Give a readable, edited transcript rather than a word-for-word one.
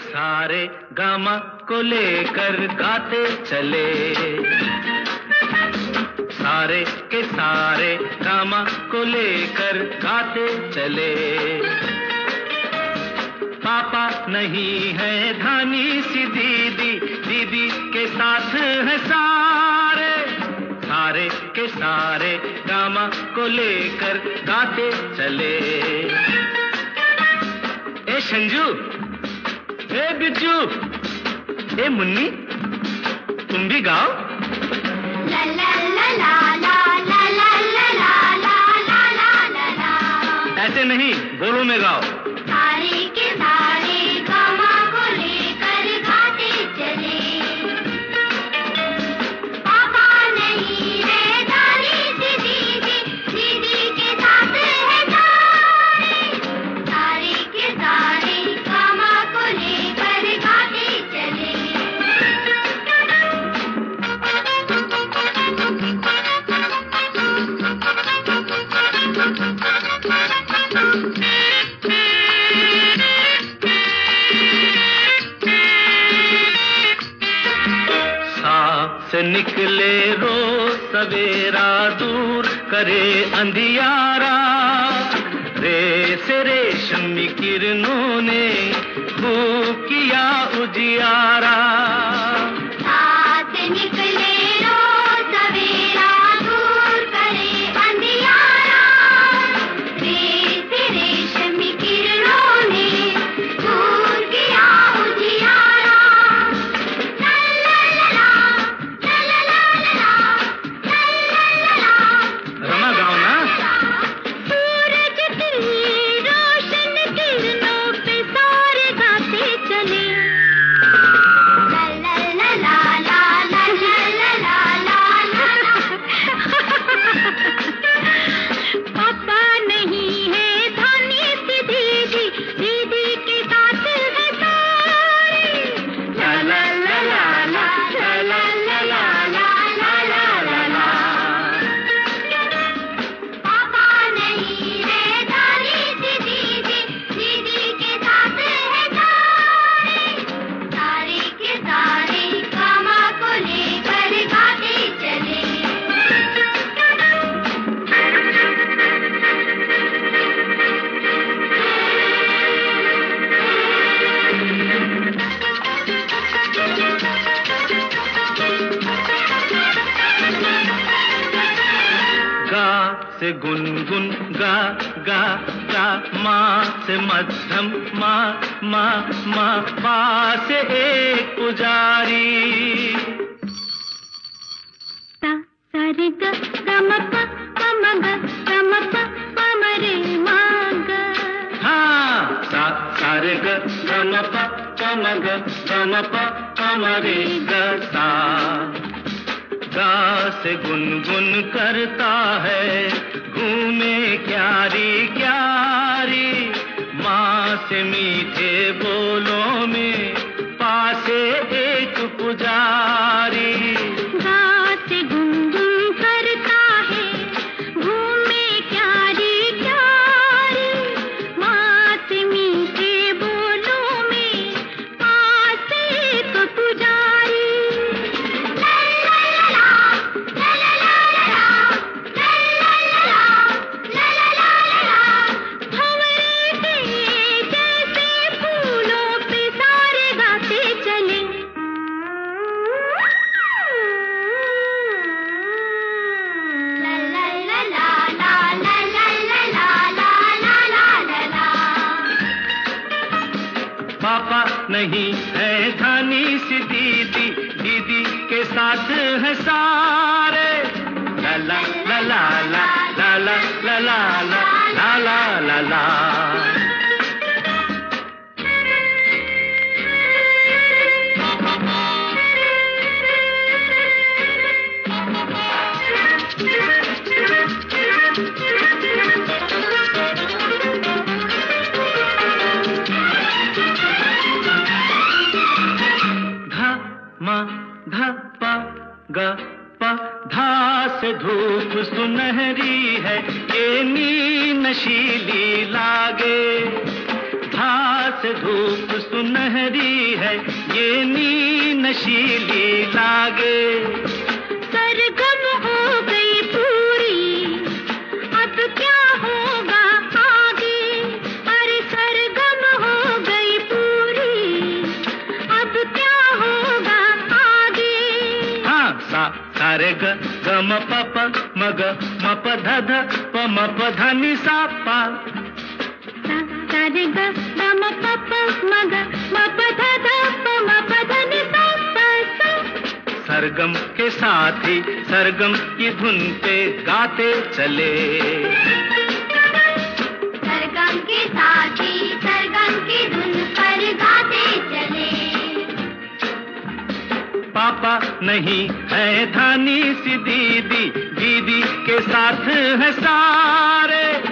सारे गामा को लेकर गाते चले, सारे के सारे गामा को लेकर गाते चले। पापा नहीं है धानी सी दीदी, दीदी के साथ है सारे, सारे के सारे गामा को लेकर गाते चले। ए संजू, ए बिज्जू, ए मुन्नी, तुम भी गाओ। ला ला ला ला ला ला ला ला ला ला ला ला। ऐसे नहीं, बोलो में गाओ। सारे के सारे गामा को लेकर गाते चले, पापा नहीं है दानी सी दीदी, दीदी के साथ है सारे, सारे के सारे गामा को लेकर गाते चले। से निकले रोज सवेरा, दूर करे अंधियारा, रे से रेशमी किरणों ने खूब किया उजियारा। साथ निकले रोज सवेरा, दूर करे अंधियारा, रे से रेशमी किरणों ने खूब किया उजियारा। रमा गाओ ना। सूरज की रोशन किरणों पे सारे गाते चले, ला ला ला ला ला ला ला ला ला। पापा नहीं है धानी सी दीदी, दीदी के साथ है सारे, ला ला ला ला ला ला ला ला ला ला ला ला। पापा नहीं है दानी सी दीदी, दीदी के साथ है सारे, सारे के सारे गामा को लेकर गाते चले। गा से गुनगुन गा गा गा, माँ से मध्यम माँ माँ माँ, पा से एक पुजारी। सा सा रे ग ग म प प म ग ग म प प म रे म ग। हाँ, सा सा रे ग ग म प प म ग ग म प प म रे ग सा। गा से गुनगुन करता है घूमे क्यारी क्यारी, माँ से मीठे बोलों में पासे एक पुजारी। गा से गुनगुन करता है घूमे क्यारी क्यारी, माँ से मीठे बोलों में पास एक पुजारी। पापा नहीं है धानी सी दीदी, दीदी के साथ है सारे, ला ला ला ला ला ला ला ला ला ला ला ला। मा धा पा गा पा, धा से धूप सुनहरी है, ये नी नशीली लागे, धा से धूप सुनहरी है, ये नींद नशीली लागे। सरगम हो गई पूरी, अब क्या होगा आगे? अरे सरगम हो गई पूरी, अब क्या होगा आगे? हाँ, सा रे ग म प प म ग म प ध ध प म प ध नि सा पा। सा रे ग म प प म ग म प ध ध प म प ध नि सा पा सा। सरगम के साथ ही सरगम की धुन पे गाते चले। सरगम के साथ ही सरगम की धुन पर गाते चले। पापा नहीं है धानी सी दीदी, दीदी के साथ है सारे।